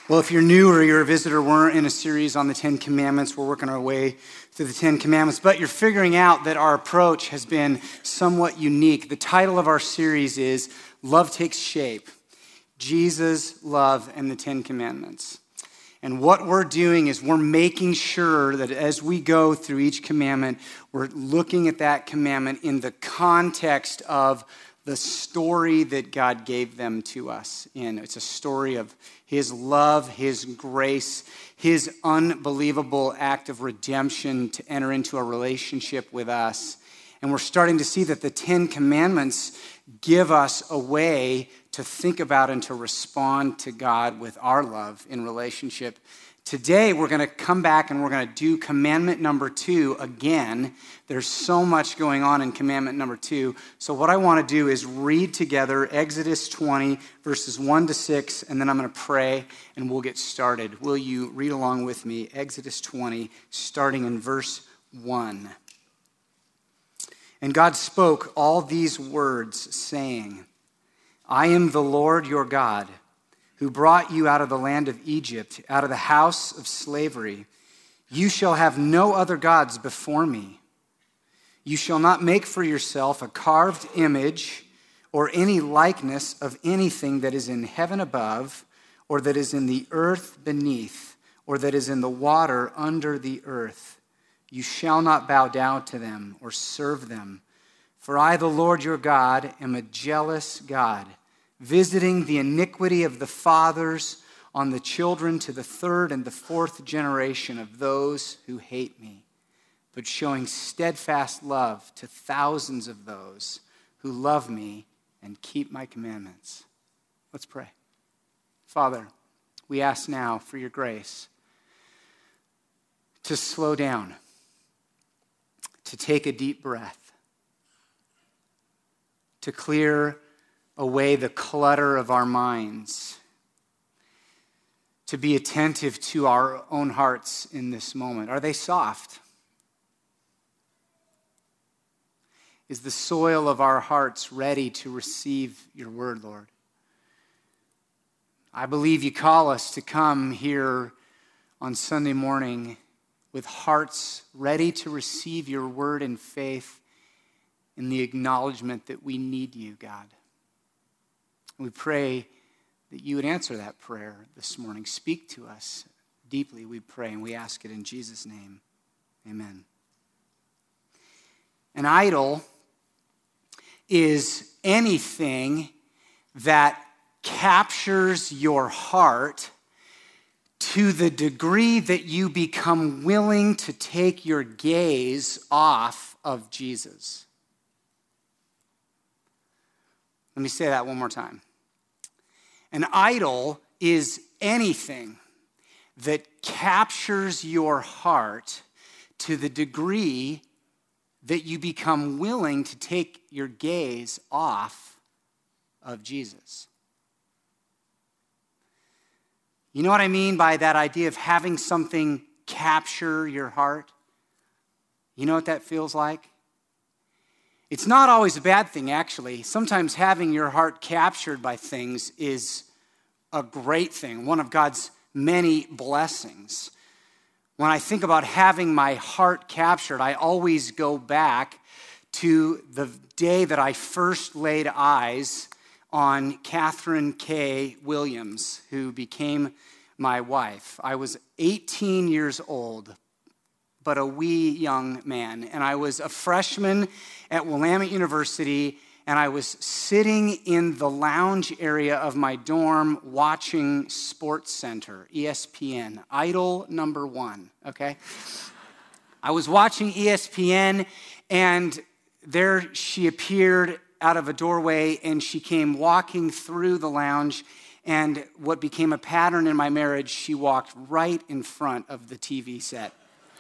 Well, if you're new or you're a visitor, we're in a series on the Ten Commandments. We're working our way through the Ten Commandments, but you're figuring out that our approach has been somewhat unique. The title of our series is Love Takes Shape, Jesus, Love, and the Ten Commandments. And what we're doing is we're making sure that as we go through each commandment, we're looking at that commandment in the context of the story that God gave them to us in. It's a story of His love, His grace, His unbelievable act of redemption to enter into a relationship with us. And we're starting to see that the Ten Commandments give us a way to think about and to respond to God with our love in relationship. Today, we're going to come back and we're going to do commandment number 2 again. There's so much going on in commandment number 2. So what I want to do is read together Exodus 20, verses 1 to 6, and then I'm going to pray and we'll get started. Will you read along with me? Exodus 20, starting in verse 1. And God spoke all these words, saying, I am the Lord your God, who brought you out of the land of Egypt, out of the house of slavery. You shall have no other gods before me. You shall not make for yourself a carved image or any likeness of anything that is in heaven above, or that is in the earth beneath, or that is in the water under the earth. You shall not bow down to them or serve them. For I, the Lord your God, am a jealous God, visiting the iniquity of the fathers on the children to the third and the fourth generation of those who hate me, but showing steadfast love to thousands of those who love me and keep my commandments. Let's pray. Father, we ask now for your grace to slow down, to take a deep breath, to clear away the clutter of our minds, to be attentive to our own hearts in this moment. Are they soft? Is the soil of our hearts ready to receive your word, Lord? I believe you call us to come here on Sunday morning with hearts ready to receive your word in faith, in the acknowledgement that we need you, God. We pray that you would answer that prayer this morning. Speak to us deeply, we pray, and we ask it in Jesus' name. Amen. An idol is anything that captures your heart to the degree that you become willing to take your gaze off of Jesus. Let me say that one more time. An idol is anything that captures your heart to the degree that you become willing to take your gaze off of Jesus. You know what I mean by that idea of having something capture your heart? You know what that feels like? It's not always a bad thing, actually. Sometimes having your heart captured by things is a great thing, one of God's many blessings. When I think about having my heart captured, I always go back to the day that I first laid eyes on Catherine K. Williams, who became my wife. I was 18 years old, but a wee young man. And I was a freshman at Willamette University, and I was sitting in the lounge area of my dorm watching Sports Center, ESPN, Idol number 1, okay? I was watching ESPN, and there she appeared out of a doorway, and she came walking through the lounge, and what became a pattern in my marriage, she walked right in front of the TV set.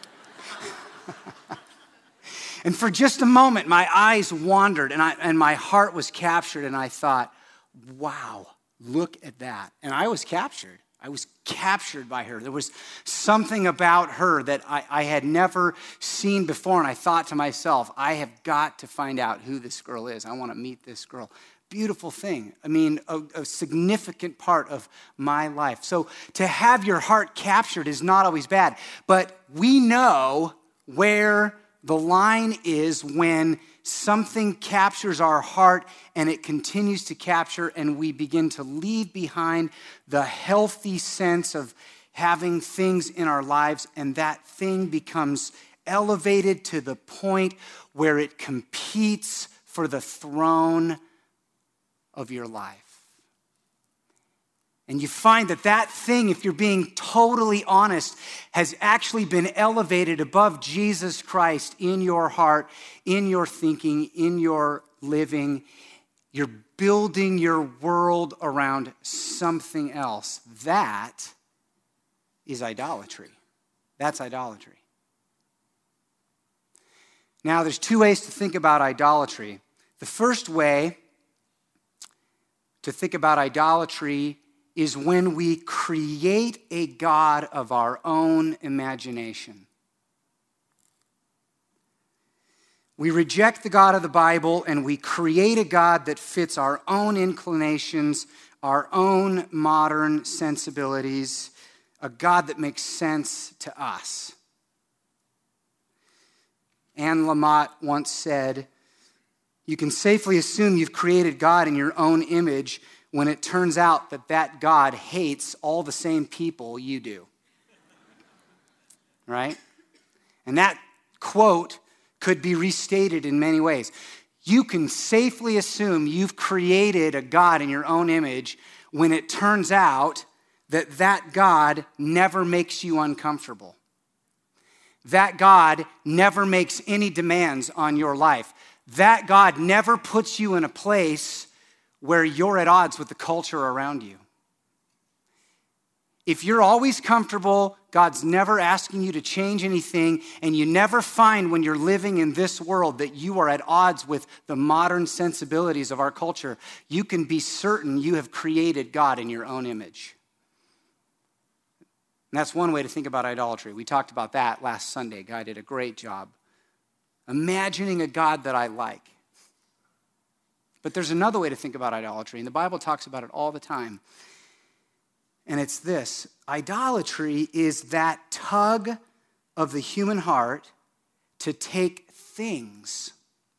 And for just a moment, my eyes wandered and my heart was captured, and I thought, wow, look at that. And I was captured. I was captured by her. There was something about her that I had never seen before, and I thought to myself, I have got to find out who this girl is. I want to meet this girl. beautiful thing. I mean, a significant part of my life. So to have your heart captured is not always bad, but we know where the line is when something captures our heart and it continues to capture, and we begin to leave behind the healthy sense of having things in our lives, and that thing becomes elevated to the point where it competes for the throne of your life. And you find that thing, if you're being totally honest, has actually been elevated above Jesus Christ in your heart, in your thinking, in your living. You're building your world around something else. That is idolatry. That's idolatry. Now, there's two ways to think about idolatry. The first way to think about idolatry is when we create a God of our own imagination. We reject the God of the Bible and we create a God that fits our own inclinations, our own modern sensibilities, a God that makes sense to us. Anne Lamott once said, "You can safely assume you've created God in your own image when it turns out that God hates all the same people you do." Right? And that quote could be restated in many ways. You can safely assume you've created a God in your own image when it turns out that God never makes you uncomfortable. That God never makes any demands on your life. That God never puts you in a place where you're at odds with the culture around you. If you're always comfortable, God's never asking you to change anything, and you never find when you're living in this world that you are at odds with the modern sensibilities of our culture, you can be certain you have created God in your own image. And that's one way to think about idolatry. We talked about that last Sunday. Guy did a great job imagining a God that I like. But there's another way to think about idolatry, and the Bible talks about it all the time. And it's this: idolatry is that tug of the human heart to take things,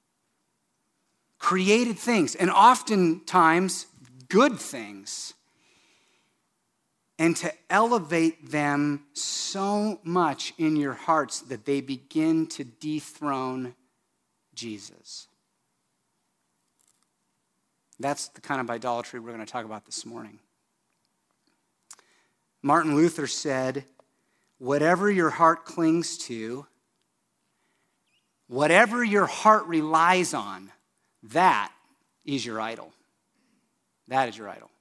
created things, and oftentimes good things, and to elevate them so much in your hearts that they begin to dethrone Jesus. That's the kind of idolatry we're going to talk about this morning. Martin Luther said, "Whatever your heart clings to, whatever your heart relies on, that is your idol." That is your idol.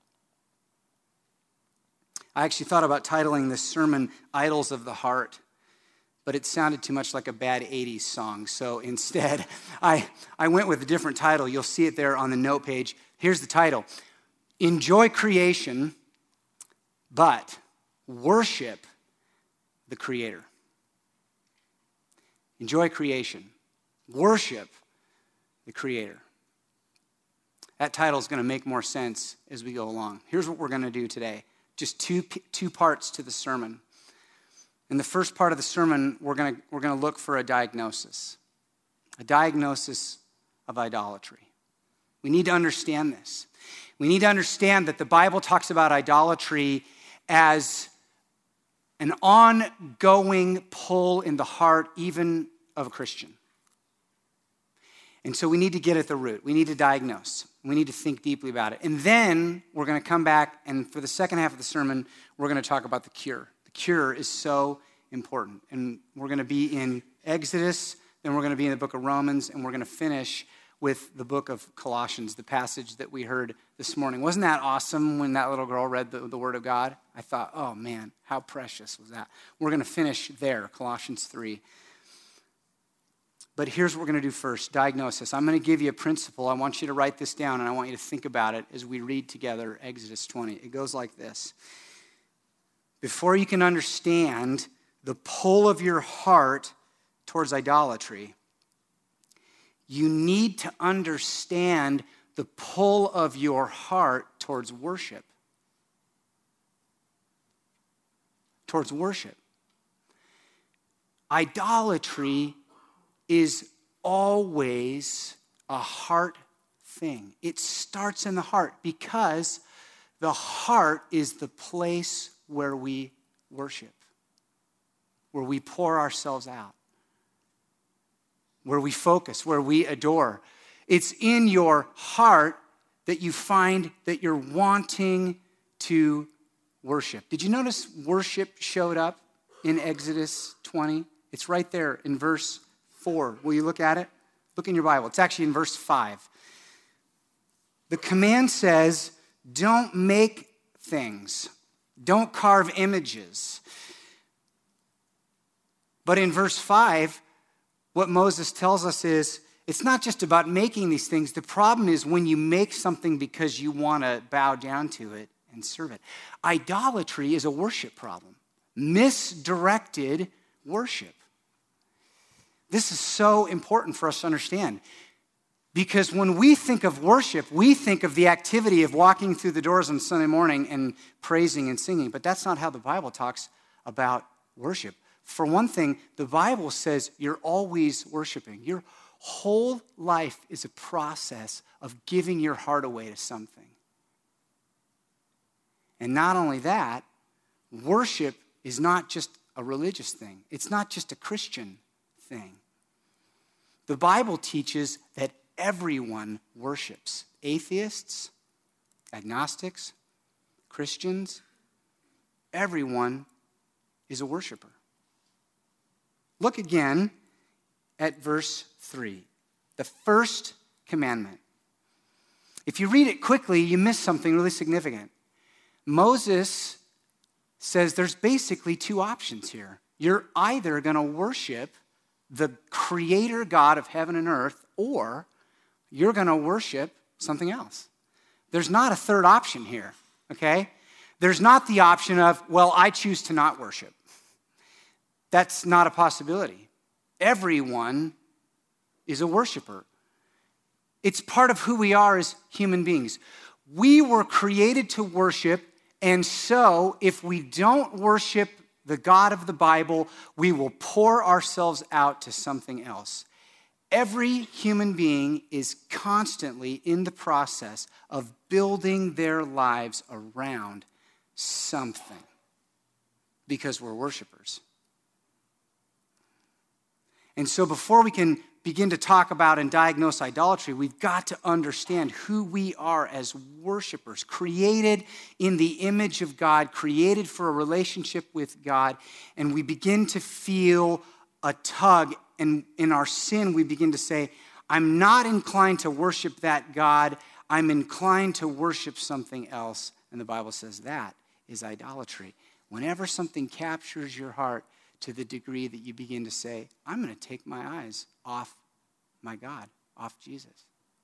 I actually thought about titling this sermon, "Idols of the Heart," but it sounded too much like a bad 80s song. So instead, I went with a different title. You'll see it there on the note page. Here's the title: "Enjoy creation, but worship the Creator." Enjoy creation, worship the Creator. That title is going to make more sense as we go along. Here's what we're going to do today. Just two parts to the sermon. In the first part of the sermon, we're going to look for a diagnosis of idolatry. We need to understand this. We need to understand that the Bible talks about idolatry as an ongoing pull in the heart, even of a Christian. And so we need to get at the root. We need to diagnose. We need to think deeply about it. And then we're going to come back, and for the second half of the sermon, we're going to talk about the cure. The cure is so important. And we're going to be in Exodus, then we're going to be in the book of Romans, and we're going to finish with the book of Colossians, the passage that we heard this morning. Wasn't that awesome when that little girl read the Word of God? I thought, oh man, how precious was that? We're going to finish there, Colossians 3. But here's what we're going to do first, diagnosis. I'm going to give you a principle. I want you to write this down, and I want you to think about it as we read together Exodus 20. It goes like this: before you can understand the pull of your heart towards idolatry, you need to understand the pull of your heart towards worship. Towards worship. Idolatry is always a heart thing. It starts in the heart because the heart is the place where we worship, where we pour ourselves out, where we focus, where we adore. It's in your heart that you find that you're wanting to worship. Did you notice worship showed up in Exodus 20? It's right there in verse 4. Will you look at it? Look in your Bible. It's actually in verse 5. The command says, don't make things. Don't carve images. But in verse 5, what Moses tells us is, it's not just about making these things. The problem is when you make something because you want to bow down to it and serve it. Idolatry is a worship problem. Misdirected worship. This is so important for us to understand. Because when we think of worship, we think of the activity of walking through the doors on Sunday morning and praising and singing. But that's not how the Bible talks about worship. For one thing, the Bible says you're always worshiping. Your whole life is a process of giving your heart away to something. And not only that, worship is not just a religious thing. It's not just a Christian thing. The Bible teaches that everyone worships. Atheists, agnostics, Christians, everyone is a worshiper. Look again at verse 3, the first commandment. If you read it quickly, you miss something really significant. Moses says there's basically two options here. You're either going to worship the creator God of heaven and earth, or you're going to worship something else. There's not a third option here, okay? There's not the option of, well, I choose to not worship. That's not a possibility. Everyone is a worshiper. It's part of who we are as human beings. We were created to worship, and so if we don't worship the God of the Bible, we will pour ourselves out to something else. Every human being is constantly in the process of building their lives around something because we're worshipers. And so before we can begin to talk about and diagnose idolatry, we've got to understand who we are as worshipers, created in the image of God, created for a relationship with God, and we begin to feel a tug, and in our sin we begin to say, I'm not inclined to worship that God, I'm inclined to worship something else, and the Bible says that is idolatry. Whenever something captures your heart to the degree that you begin to say, I'm going to take my eyes off my God, off Jesus.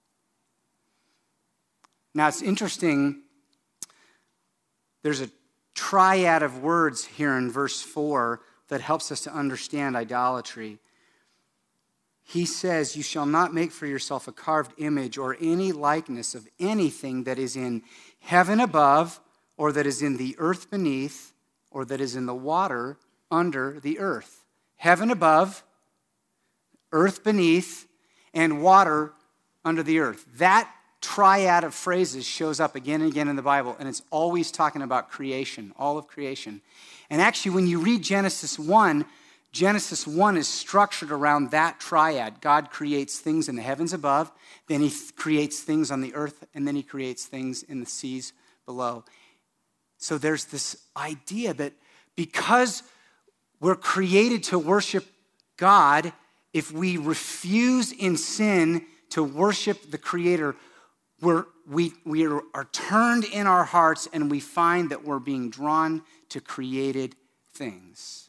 Now it's interesting, there's a triad of words here in verse 4 that helps us to understand idolatry. He says, you shall not make for yourself a carved image or any likeness of anything that is in heaven above, or that is in the earth beneath, or that is in the water under the earth. Heaven above, earth beneath, and water under the earth. That triad of phrases shows up again and again in the Bible, and it's always talking about creation, all of creation. And actually, when you read Genesis 1 is structured around that triad. God creates things in the heavens above, then he creates things on the earth, and then he creates things in the seas below. So there's this idea that because we're created to worship God, if we refuse in sin to worship the Creator, we are turned in our hearts and we find that we're being drawn to created things.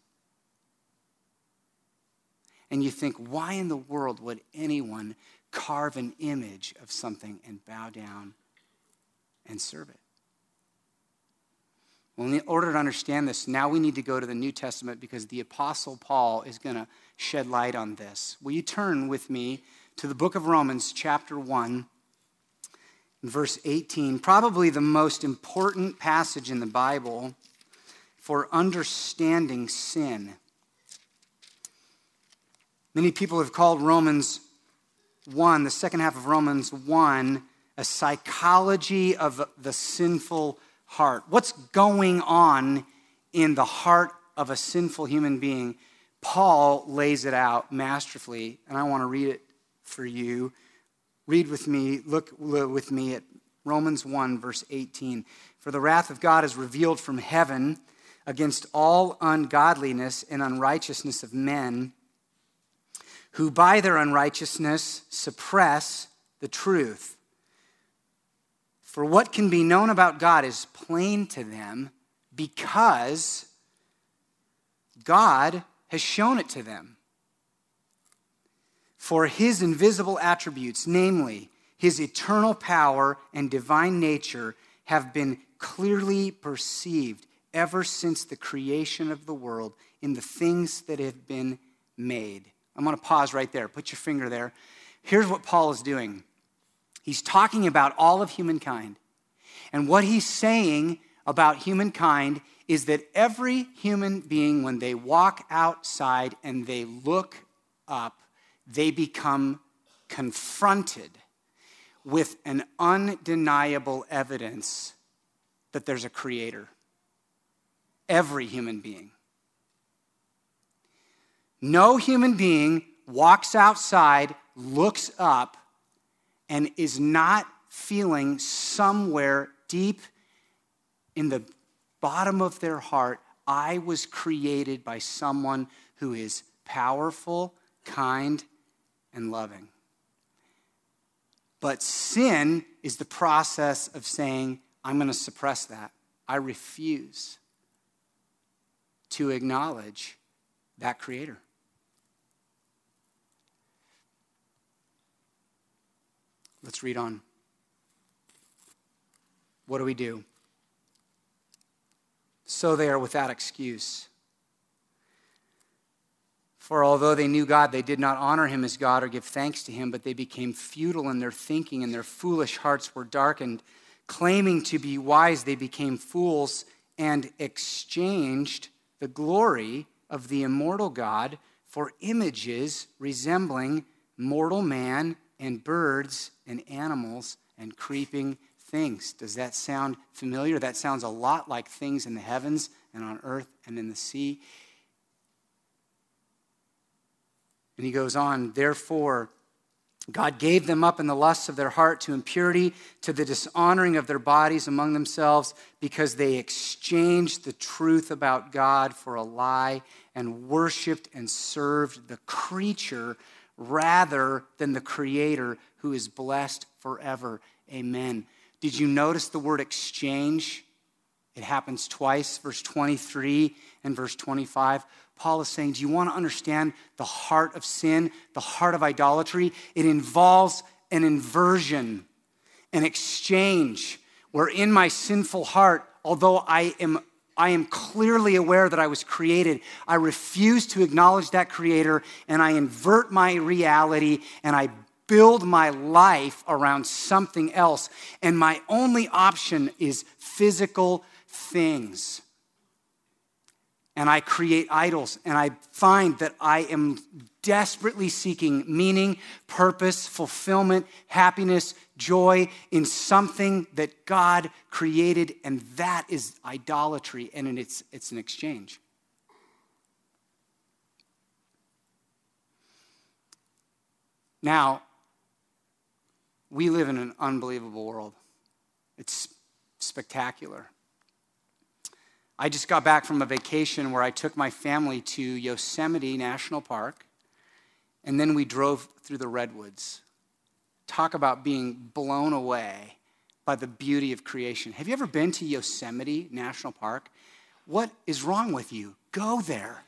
And you think, why in the world would anyone carve an image of something and bow down and serve it? Well, in order to understand this, now we need to go to the New Testament because the Apostle Paul is going to shed light on this. Will you turn with me to the book of Romans, chapter 1, in verse 18, probably the most important passage in the Bible for understanding sin. Many people have called Romans 1, the second half of Romans 1, a psychology of the sinful heart. What's going on in the heart of a sinful human being? Paul lays it out masterfully, and I want to read it for you. Read with me, look with me at Romans 1, verse 18. For the wrath of God is revealed from heaven against all ungodliness and unrighteousness of men, who by their unrighteousness suppress the truth. For what can be known about God is plain to them because God has shown it to them. For his invisible attributes, namely his eternal power and divine nature, have been clearly perceived ever since the creation of the world in the things that have been made. I'm going to pause right there. Put your finger there. Here's what Paul is doing. He's talking about all of humankind. And what he's saying about humankind is that every human being, when they walk outside and they look up, they become confronted with an undeniable evidence that there's a creator. Every human being. No human being walks outside, looks up, and is not feeling somewhere deep in the bottom of their heart, I was created by someone who is powerful, kind, and loving. But sin is the process of saying, I'm going to suppress that. I refuse to acknowledge that creator. Let's read on. What do? So they are without excuse. For although they knew God, they did not honor him as God or give thanks to him, but they became futile in their thinking, and their foolish hearts were darkened. Claiming to be wise, they became fools and exchanged the glory of the immortal God for images resembling mortal man and birds and animals and creeping things. Does that sound familiar? That sounds a lot like things in the heavens and on earth and in the sea. And he goes on, therefore, God gave them up in the lusts of their heart to impurity, to the dishonoring of their bodies among themselves, because they exchanged the truth about God for a lie and worshiped and served the creature rather than the Creator, who is blessed forever. Amen. Did you notice the word exchange? It happens twice, verse 23 and verse 25. Paul is saying, do you want to understand the heart of sin, the heart of idolatry? It involves an inversion, an exchange, where in my sinful heart, although I am clearly aware that I was created, I refuse to acknowledge that creator, and I invert my reality, and I build my life around something else. And my only option is physical things. And I create idols, and I find that I am desperately seeking meaning, purpose, fulfillment, happiness, joy in something that God created, and that is idolatry, and it's an exchange. Now, we live in an unbelievable world. It's spectacular. I just got back from a vacation where I took my family to Yosemite National Park, and then we drove through the redwoods. Talk about being blown away by the beauty of creation. Have you ever been to Yosemite National Park? What is wrong with you? Go there.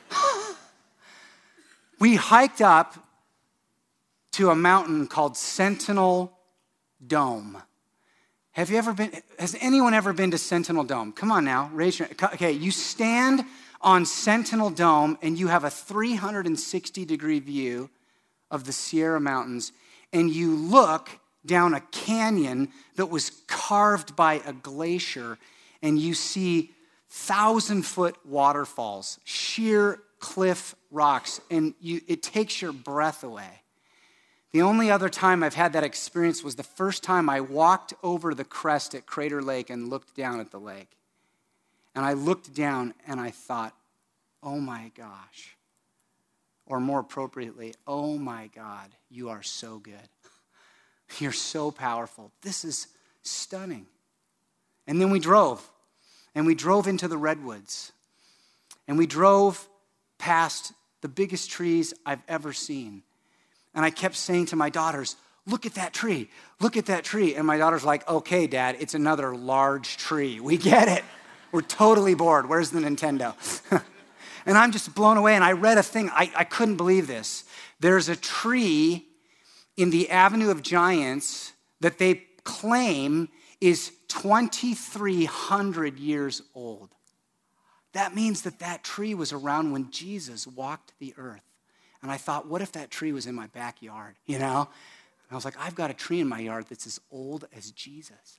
We hiked up to a mountain called Sentinel Dome. Has anyone ever been to Sentinel Dome? Come on now, raise your, okay, you stand on Sentinel Dome and you have a 360-degree view of the Sierra Mountains, and you look down a canyon that was carved by a glacier, and you see 1,000-foot waterfalls, sheer cliff rocks, and it takes your breath away. The only other time I've had that experience was the first time I walked over the crest at Crater Lake and looked down at the lake. And I looked down and I thought, oh my gosh. Or more appropriately, oh my God, you are so good. You're so powerful. This is stunning. And then we drove. And we drove into the redwoods. And we drove past the biggest trees I've ever seen. And I kept saying to my daughters, look at that tree. Look at that tree. And my daughter's like, okay, Dad, it's another large tree. We get it. We're totally bored. Where's the Nintendo? And I'm just blown away. And I read a thing. I couldn't believe this. There's a tree in the Avenue of Giants that they claim is 2,300 years old. That means that tree was around when Jesus walked the earth. And I thought, what if that tree was in my backyard, you know? And I was like, I've got a tree in my yard that's as old as Jesus.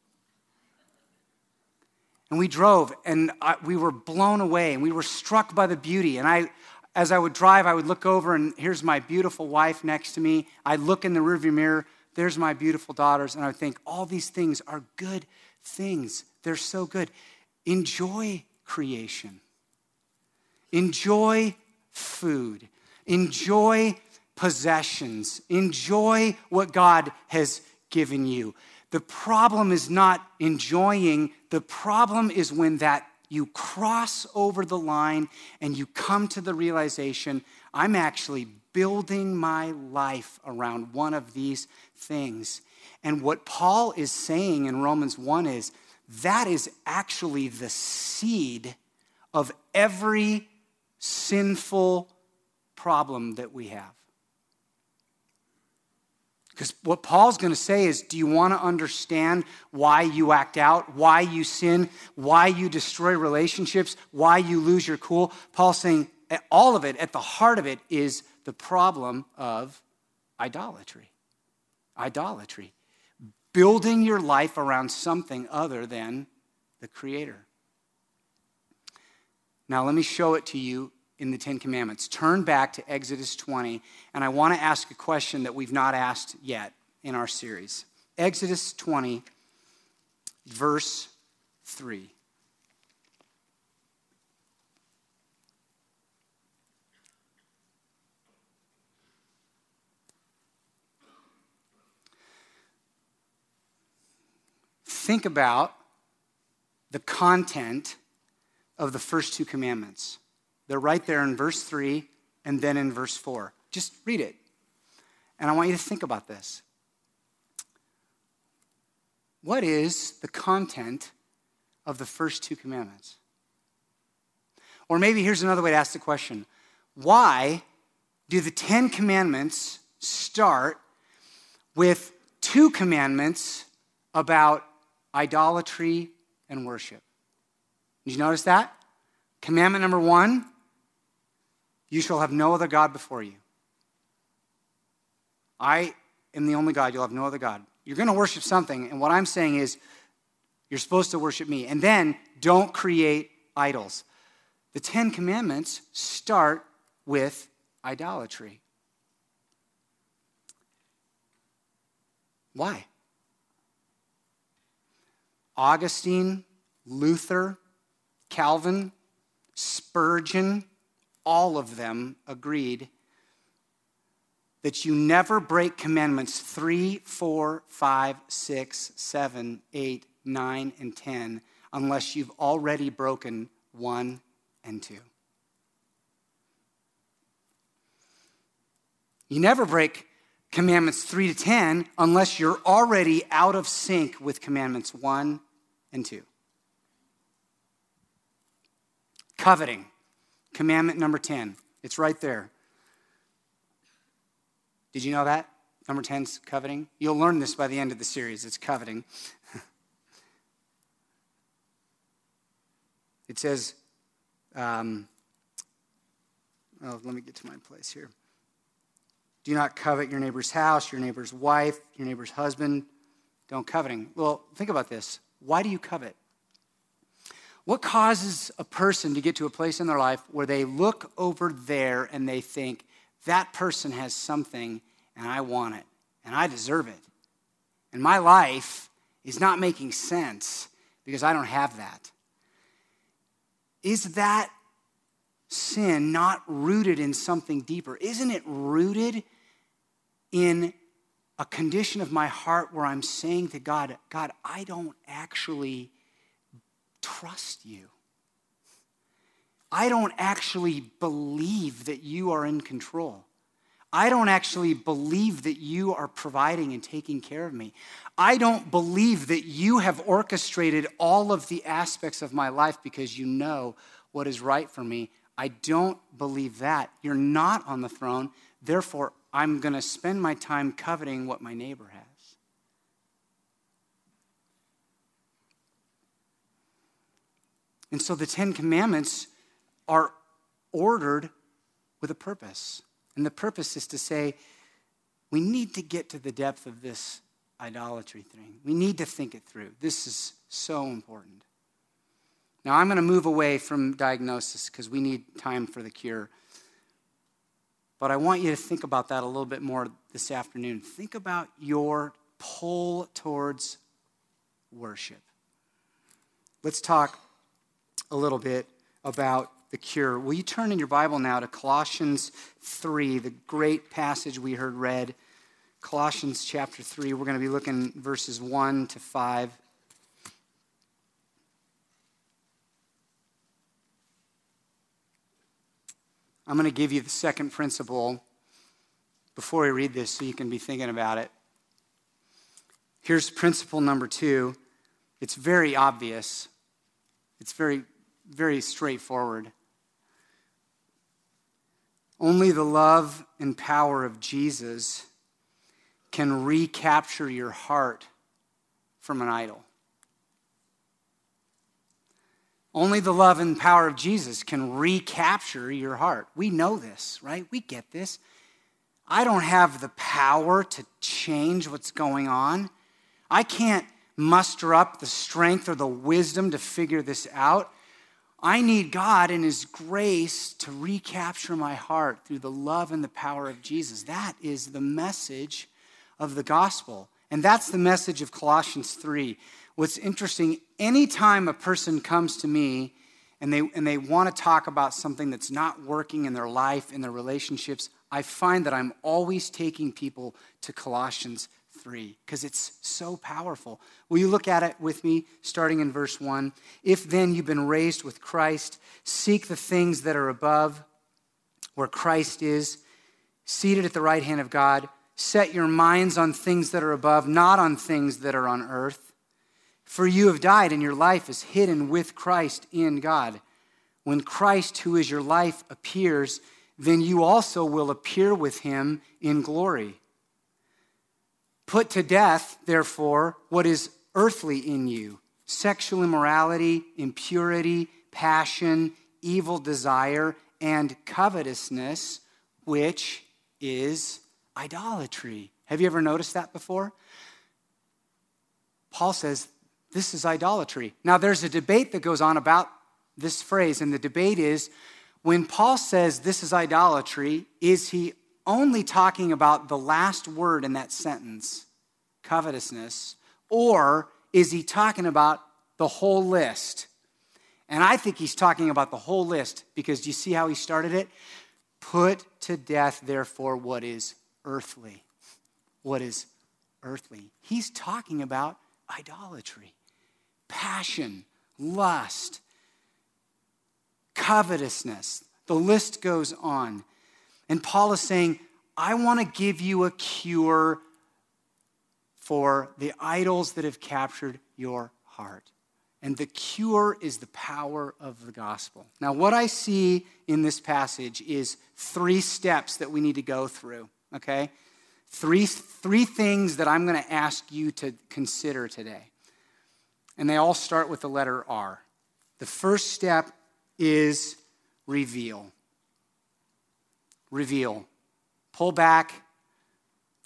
And we drove, and we were blown away, and we were struck by the beauty. And as I would drive, I would look over, and here's my beautiful wife next to me. I'd look in the rearview mirror, there's my beautiful daughters, and I would think, all these things are good things. They're so good. Enjoy creation. Enjoy food. Enjoy possessions. Enjoy what God has given you. The problem is not enjoying. The problem is when you cross over the line and you come to the realization, I'm actually building my life around one of these things. And what Paul is saying in Romans 1 is, that is actually the seed of every sinful problem that we have. Because what Paul's going to say is, do you want to understand why you act out, why you sin, why you destroy relationships, why you lose your cool? Paul's saying all of it, at the heart of it, is the problem of idolatry. Idolatry. Building your life around something other than the Creator. Now, let me show it to you in the Ten Commandments. Turn back to Exodus 20, and I want to ask a question that we've not asked yet in our series. Exodus 20, verse 3. Think about the content of the first two commandments. They're right there in verse 3 and then in verse 4. Just read it. And I want you to think about this. What is the content of the first two commandments? Or maybe here's another way to ask the question. Why do the 10 commandments start with two commandments about idolatry and worship? Did you notice that? Commandment number 1, you shall have no other God before you. I am the only God. You'll have no other God. You're going to worship something, and what I'm saying is you're supposed to worship me. And then don't create idols. The 10 commandments start with idolatry. Why? Augustine, Luther, Calvin, Spurgeon, all of them agreed that you never break commandments 3, 4, 5, 6, 7, 8, 9, and 10 unless you've already broken 1 and 2. You never break commandments 3 to 10 unless you're already out of sync with commandments 1 and 2. Coveting, commandment number 10. It's right there. Did you know that? Number 10's coveting. You'll learn this by the end of the series. It's coveting. It says, let me get to my place here. Do not covet your neighbor's house, your neighbor's wife, your neighbor's husband. Don't coveting. Well, think about this. Why do you covet? What causes a person to get to a place in their life where they look over there and they think, that person has something and I want it and I deserve it? And my life is not making sense because I don't have that. Is that sin not rooted in something deeper? Isn't it rooted in a condition of my heart where I'm saying to God, God, I don't actually trust you. I don't actually believe that you are in control. I don't actually believe that you are providing and taking care of me. I don't believe that you have orchestrated all of the aspects of my life because you know what is right for me. I don't believe that. You're not on the throne. Therefore, I'm going to spend my time coveting what my neighbor has. And so the Ten Commandments are ordered with a purpose. And the purpose is to say, we need to get to the depth of this idolatry thing. We need to think it through. This is so important. Now, I'm going to move away from diagnosis because we need time for the cure. But I want you to think about that a little bit more this afternoon. Think about your pull towards worship. Let's talk a little bit about the cure. Will you turn in your Bible now to Colossians 3, the great passage we heard read. Colossians chapter 3, we're going to be looking verses 1 to 5. I'm going to give you the second principle before we read this so you can be thinking about it. Here's principle number 2. It's very obvious. It's very, very straightforward. Only the love and power of Jesus can recapture your heart from an idol. Only the love and power of Jesus can recapture your heart. We know this, right? We get this. I don't have the power to change what's going on. I can't muster up the strength or the wisdom to figure this out. I need God and His grace to recapture my heart through the love and the power of Jesus. That is the message of the gospel. And that's the message of Colossians 3. What's interesting, anytime a person comes to me and they want to talk about something that's not working in their life, in their relationships, I find that I'm always taking people to Colossians 3 because it's so powerful. Will you look at it with me, starting in verse 1? If then you've been raised with Christ, seek the things that are above, where Christ is, seated at the right hand of God. Set your minds on things that are above, not on things that are on earth. For you have died, and your life is hidden with Christ in God. When Christ, who is your life, appears, then you also will appear with Him in glory. Put to death, therefore, what is earthly in you: sexual immorality, impurity, passion, evil desire, and covetousness, which is idolatry. Have you ever noticed that before? Paul says this is idolatry. Now, there's a debate that goes on about this phrase, and the debate is, when Paul says this is idolatry, is he only talking about the last word in that sentence, covetousness, or is he talking about the whole list? And I think he's talking about the whole list, because do you see how he started it? Put to death, therefore, what is earthly. What is earthly? He's talking about idolatry, passion, lust, covetousness. The list goes on. And Paul is saying, I want to give you a cure for the idols that have captured your heart. And the cure is the power of the gospel. Now, what I see in this passage is 3 steps that we need to go through, okay? Three things that I'm going to ask you to consider today. And they all start with the letter R. The first step is reveal. Reveal. Pull back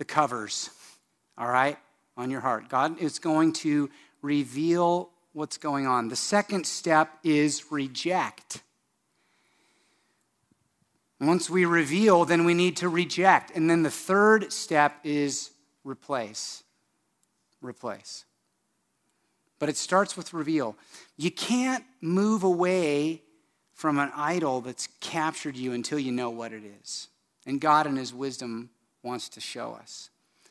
the covers, all right, on your heart. God is going to reveal what's going on. The second step is reject. Once we reveal, then we need to reject. And then the third step is replace. Replace. But it starts with reveal. You can't move away from an idol that's captured you until you know what it is. And God in his wisdom wants to show us.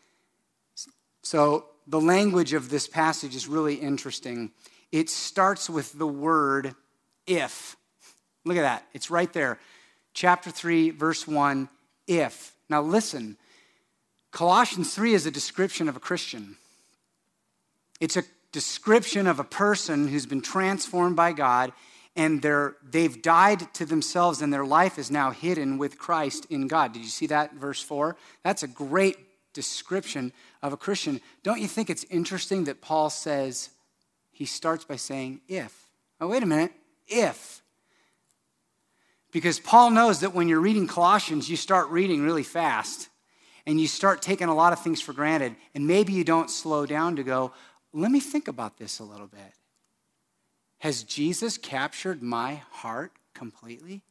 So the language of this passage is really interesting. It starts with the word if. Look at that. It's right there. Chapter 3, verse 1, if. Now listen, Colossians 3 is a description of a Christian. It's a description of a person who's been transformed by God, and they've died to themselves, and their life is now hidden with Christ in God. Did you see that, verse 4? That's a great description of a Christian. Don't you think it's interesting that Paul says, he starts by saying, if. Oh, wait a minute, if. Because Paul knows that when you're reading Colossians, you start reading really fast, and you start taking a lot of things for granted, and maybe you don't slow down to go, let me think about this a little bit. Has Jesus captured my heart completely?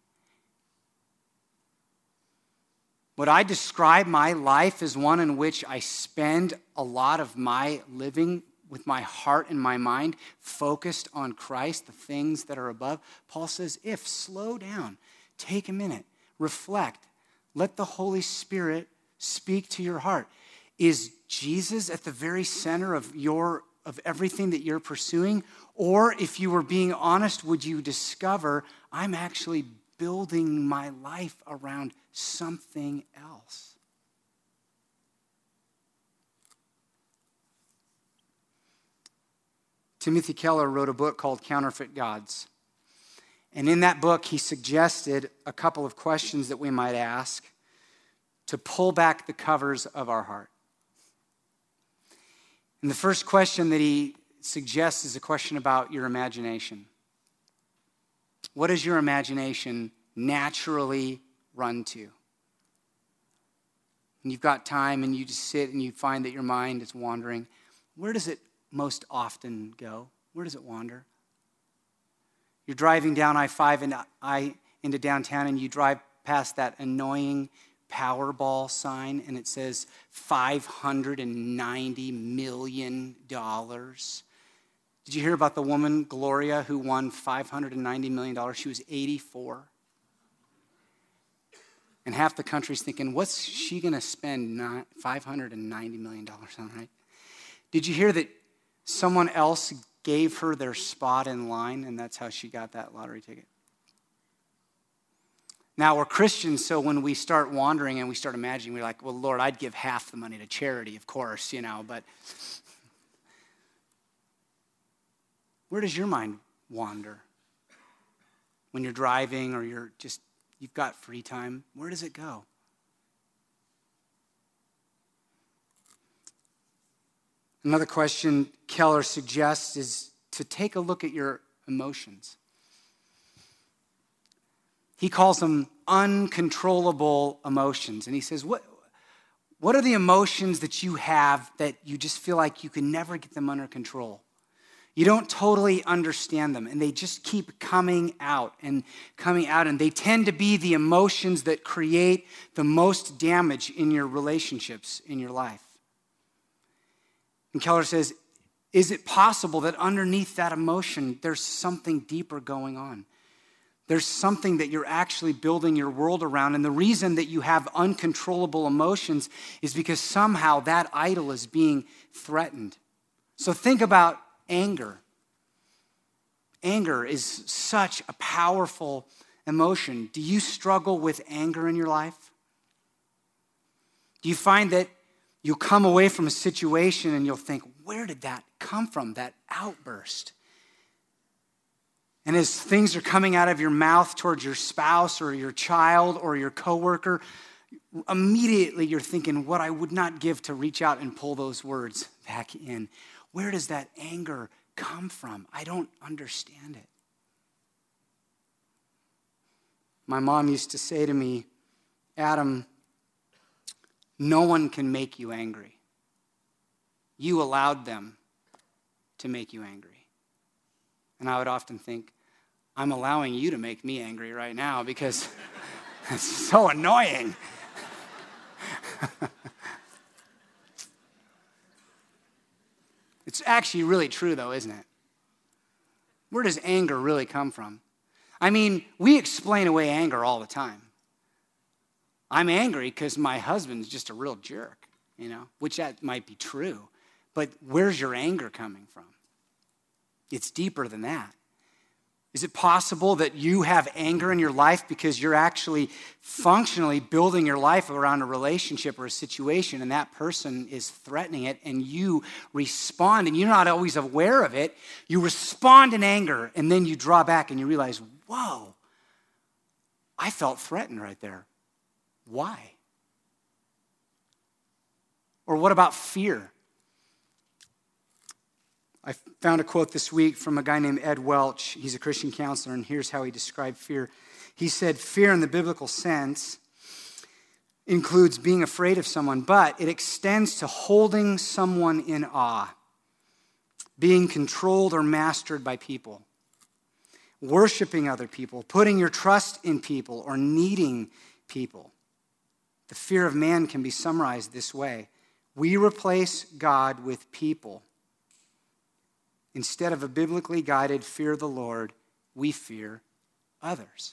Would I describe my life as one in which I spend a lot of my living with my heart and my mind focused on Christ, the things that are above? Paul says, if, slow down, take a minute, reflect, let the Holy Spirit speak to your heart. Is Jesus at the very center of everything that you're pursuing? Or if you were being honest, would you discover I'm actually building my life around something else? Timothy Keller wrote a book called Counterfeit Gods. And in that book, he suggested a couple of questions that we might ask to pull back the covers of our heart. And the first question that he suggests is a question about your imagination. What does your imagination naturally run to? When you've got time and you just sit and you find that your mind is wandering, where does it most often go? Where does it wander? You're driving down I-5 into downtown, and you drive past that annoying Powerball sign, and it says $590 million. Did you hear about the woman, Gloria, who won $590 million? She was 84. And half the country's thinking, what's she going to spend $590 million on, right? Did you hear that someone else gave her their spot in line, and that's how she got that lottery ticket? Now, we're Christians, so when we start wandering and we start imagining, we're like, well, Lord, I'd give half the money to charity, of course, but where does your mind wander? When you're driving or you've got free time, where does it go? Another question Keller suggests is to take a look at your emotions. He calls them uncontrollable emotions. And he says, what are the emotions that you have that you just feel like you can never get them under control? You don't totally understand them, and they just keep coming out. And they tend to be the emotions that create the most damage in your relationships, in your life. And Keller says, is it possible that underneath that emotion, there's something deeper going on? There's something that you're actually building your world around. And the reason that you have uncontrollable emotions is because somehow that idol is being threatened. So think about anger. Anger is such a powerful emotion. Do you struggle with anger in your life? Do you find that you'll come away from a situation and you'll think, where did that come from, that outburst? And as things are coming out of your mouth towards your spouse or your child or your coworker, immediately you're thinking, what I would not give to reach out and pull those words back in. Where does that anger come from? I don't understand it. My mom used to say to me, Adam, No one can make you angry. You allowed them to make you angry. And I would often think, I'm allowing you to make me angry right now because it's so annoying. It's actually really true, though, isn't it? Where does anger really come from? I mean, we explain away anger all the time. I'm angry because my husband's just a real jerk, which that might be true. But where's your anger coming from? It's deeper than that. Is it possible that you have anger in your life because you're actually functionally building your life around a relationship or a situation, and that person is threatening it, and you respond, and you're not always aware of it. You respond in anger, and then you draw back and you realize, whoa, I felt threatened right there. Why? Or what about fear? I found a quote this week from a guy named Ed Welch. He's a Christian counselor, and here's how he described fear. He said, fear in the biblical sense includes being afraid of someone, but it extends to holding someone in awe, being controlled or mastered by people, worshiping other people, putting your trust in people, or needing people. The fear of man can be summarized this way. We replace God with people. Instead of a biblically guided fear of the Lord, we fear others.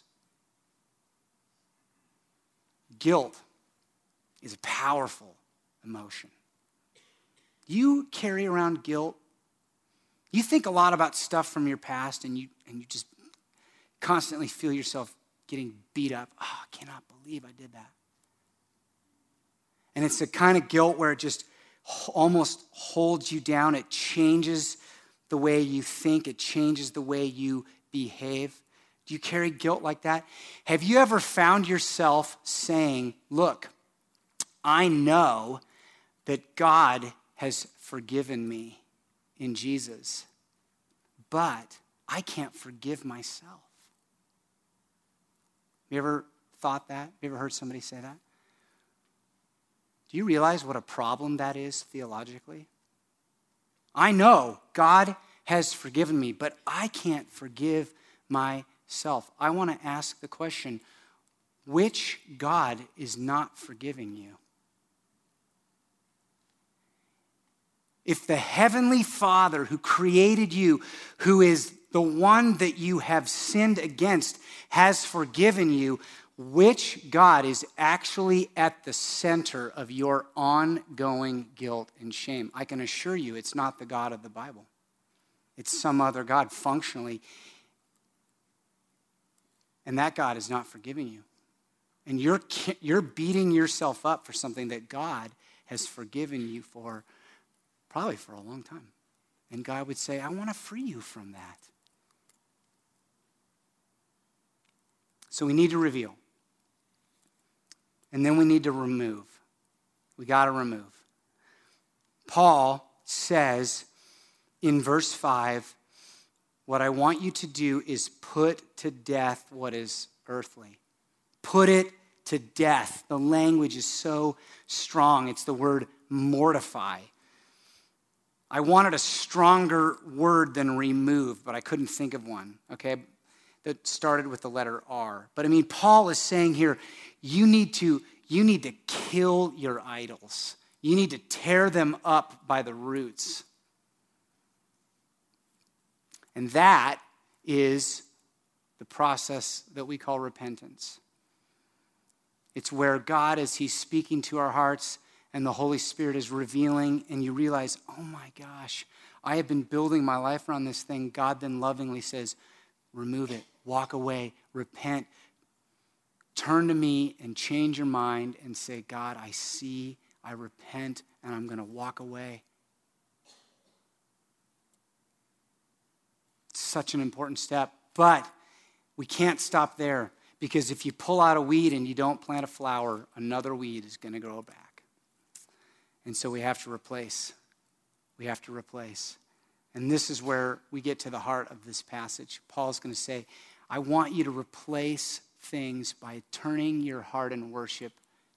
Guilt is a powerful emotion. You carry around guilt. You think a lot about stuff from your past, and you just constantly feel yourself getting beat up. Oh, I cannot believe I did that. And it's the kind of guilt where it just almost holds you down. It changes the way you think. It changes the way you behave. Do you carry guilt like that? Have you ever found yourself saying, look, I know that God has forgiven me in Jesus, but I can't forgive myself? You ever thought that? You ever heard somebody say that? Do you realize what a problem that is theologically? I know God has forgiven me, but I can't forgive myself. I want to ask the question, which God is not forgiving you? If the Heavenly Father who created you, who is the one that you have sinned against, has forgiven you, which God is actually at the center of your ongoing guilt and shame? I can assure you it's not the God of the Bible. It's some other God functionally. And that God is not forgiving you. And you're beating yourself up for something that God has forgiven you for probably for a long time. And God would say, I want to free you from that. So we need to reveal. And then we need to remove. We got to remove. Paul says in verse 5, what I want you to do is put to death what is earthly. Put it to death. The language is so strong. It's the word mortify. I wanted a stronger word than remove, but I couldn't think of one, okay, that started with the letter R. But I mean, Paul is saying here, you need to kill your idols. You need to tear them up by the roots. And that is the process that we call repentance. It's where God, as he's speaking to our hearts and the Holy Spirit is revealing, and you realize, oh my gosh, I have been building my life around this thing. God then lovingly says, remove it, walk away, repent, turn to me and change your mind and say, God, I see, I repent, and I'm going to walk away. It's such an important step, but we can't stop there, because if you pull out a weed and you don't plant a flower, another weed is going to grow back. And so we have to replace. We have to replace. And this is where we get to the heart of this passage. Paul's going to say, I want you to replace things by turning your heart in worship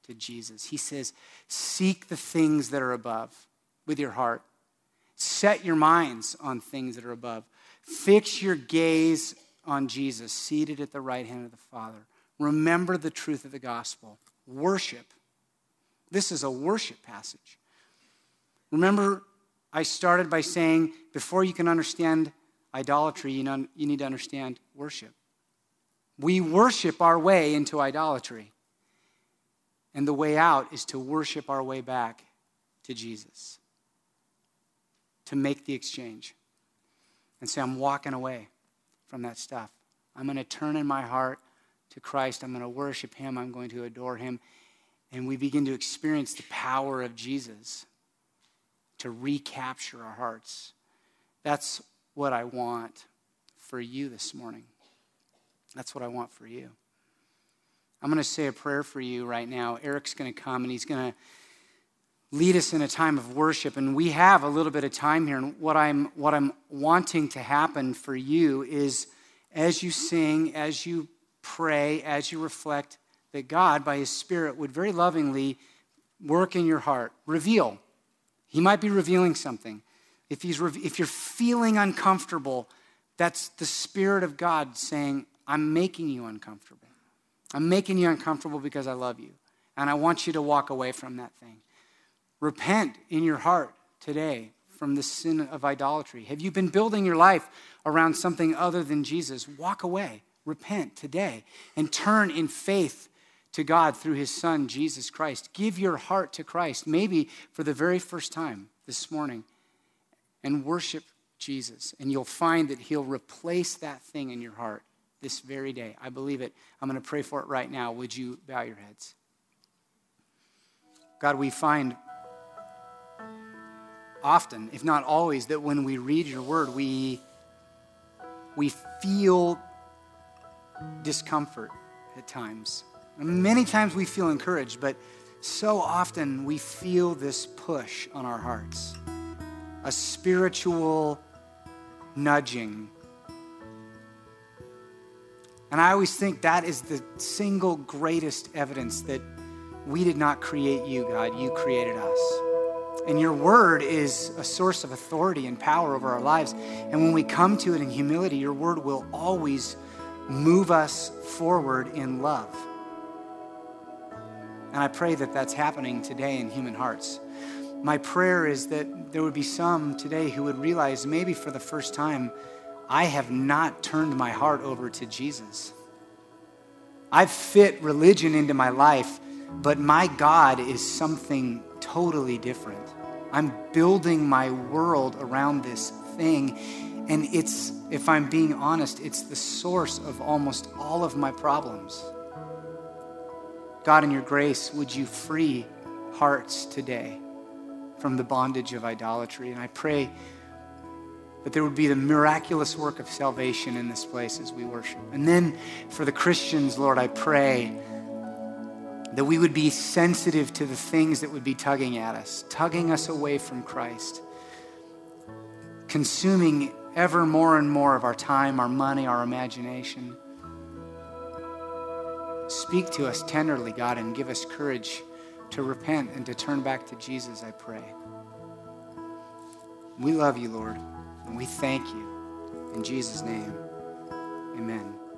to Jesus. He says, seek the things that are above with your heart. Set your minds on things that are above. Fix your gaze on Jesus, seated at the right hand of the Father. Remember the truth of the gospel. Worship. This is a worship passage. Remember, I started by saying, before you can understand idolatry, you need to understand worship. We worship our way into idolatry. And the way out is to worship our way back to Jesus. To make the exchange. And say, I'm walking away from that stuff. I'm going to turn in my heart to Christ. I'm going to worship him. I'm going to adore him. And we begin to experience the power of Jesus to recapture our hearts. That's what I want for you this morning. That's what I want for you. I'm going to say a prayer for you right now. Eric's going to come and he's going to lead us in a time of worship. And we have a little bit of time here. And what I'm wanting to happen for you is as you sing, as you pray, as you reflect, that God, by his Spirit, would very lovingly work in your heart. Reveal. He might be revealing something. If you're feeling uncomfortable, that's the Spirit of God saying, I'm making you uncomfortable. I'm making you uncomfortable because I love you. And I want you to walk away from that thing. Repent in your heart today from the sin of idolatry. Have you been building your life around something other than Jesus? Walk away. Repent today and turn in faith to God through his Son, Jesus Christ. Give your heart to Christ, maybe for the very first time this morning, and worship Jesus. And you'll find that he'll replace that thing in your heart this very day. I believe it. I'm going to pray for it right now. Would you bow your heads? God, we find often, if not always, that when we read your word, we feel discomfort at times. Many times we feel encouraged, but so often we feel this push on our hearts, a spiritual nudging. And I always think that is the single greatest evidence that we did not create you, God. You created us. And your word is a source of authority and power over our lives. And when we come to it in humility, your word will always move us forward in love. And I pray that that's happening today in human hearts. My prayer is that there would be some today who would realize maybe for the first time, I have not turned my heart over to Jesus. I've fit religion into my life, but my God is something totally different. I'm building my world around this thing, and it's, if I'm being honest, it's the source of almost all of my problems. God, in your grace, would you free hearts today from the bondage of idolatry? And I pray that there would be the miraculous work of salvation in this place as we worship. And then for the Christians, Lord, I pray that we would be sensitive to the things that would be tugging at us, tugging us away from Christ, consuming ever more and more of our time, our money, our imagination. Speak to us tenderly, God, and give us courage to repent and to turn back to Jesus, I pray. We love you, Lord, and we thank you. In Jesus' name, amen.